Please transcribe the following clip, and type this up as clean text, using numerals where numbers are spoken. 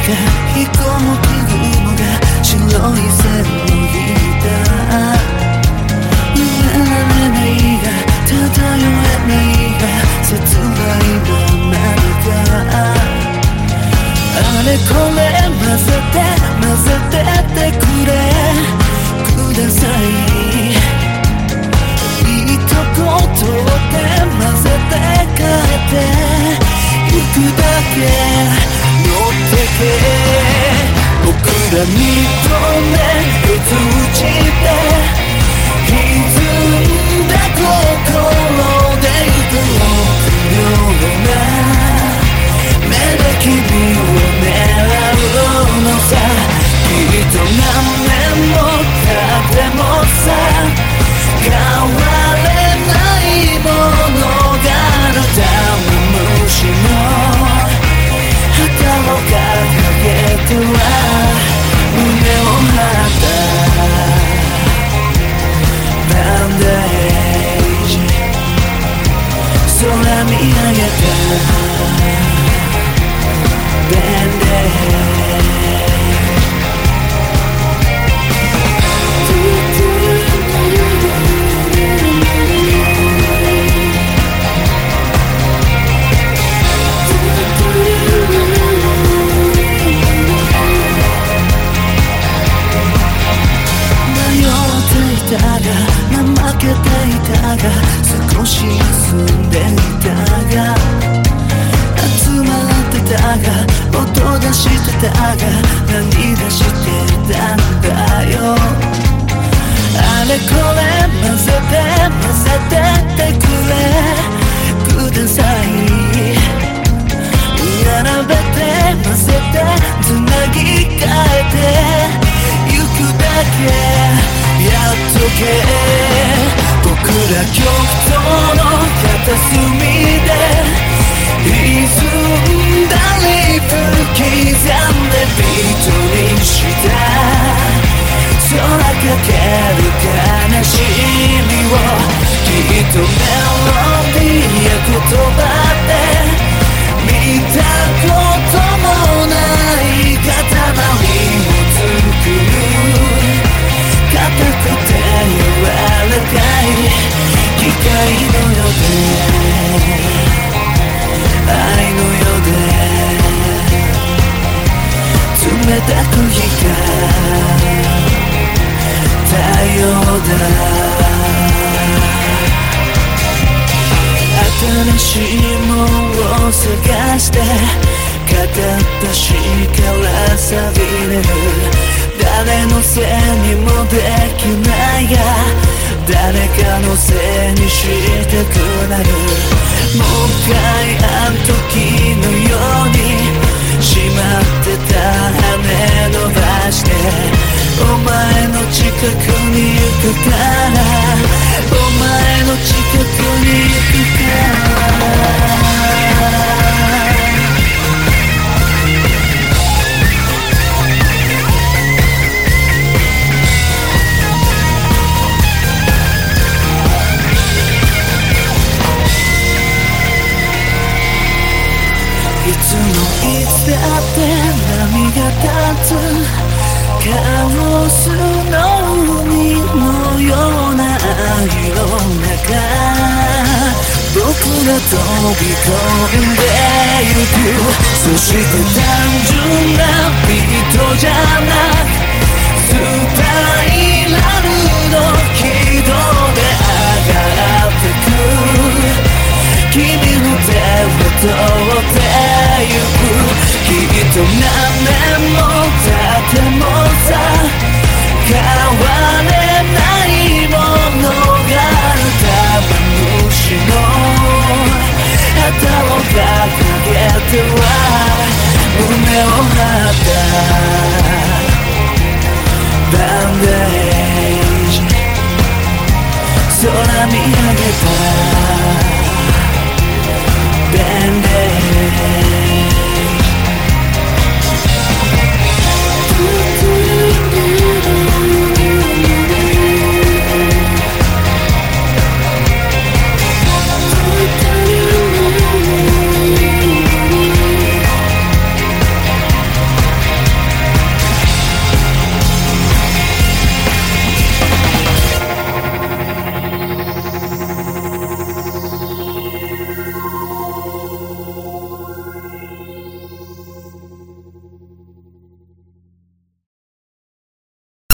飛行機雲が白い線を引いた。埋められないが漂えないが切ないの何か。あれこれ混ぜてってください。いいとことで混ぜて変えてゆくだけ乗ってけ。僕ら二度目を通じて歪んだ心で行くような目で君を狙うのさ。きっと何年も経ってもさ変われないものがある。ダメ虫の旗を掲げては胸を張ったバンダエイジ。空見上げたバンダエイジ。怠けていたが少し休んでいたが集まってたが音出してたが涙してたんだよ。あれこれ混ぜてってください。並べて混ぜてつなぎ替えてゆくだけやっとけ。僕ら極東の片隅で歪んだリプ刻んでビートにした空かける悲しみをきっとメロディーや言葉で見たこともない塊を作る。硬くて柔らかい機械のようで愛のようで冷たく光る太陽だ。新しいものを探して片っ端から錆びれる。誰のせいにもできないが誰かのせいにしたくなる。もう一回あの時のようにしまってた羽伸ばしてお前の近くに行くからお前の近くに行くから。いつだって波が立つカオスの海のような愛の中僕が飛び込んでゆく。そして単純なビートじゃなくスパイラルの軌道で上がってく。君の手を通ってゆく。きっと何年も経ってもさ変われないものがある。玉虫の旗を掲げては胸を張ったバンダエイジ。空見上げた